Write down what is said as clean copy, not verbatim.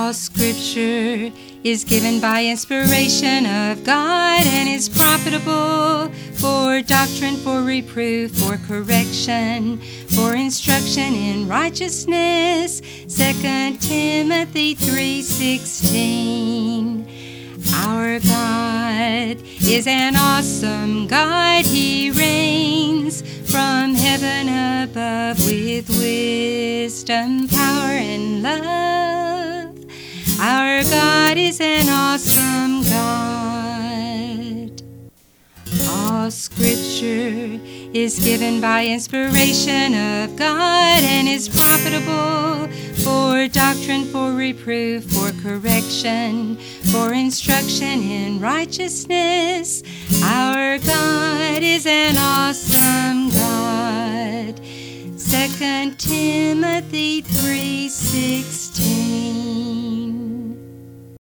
All Scripture is given by inspiration of God and is profitable for doctrine, for reproof, for correction, for instruction in righteousness. 2 Timothy 3:16. Our God is an awesome God. He reigns from heaven above with wisdom, power, and love. Our God is an awesome God. All Scripture is given by inspiration of God and is profitable for doctrine, for reproof, for correction, for instruction in righteousness. Our God is an awesome God. 2 Timothy 3:16.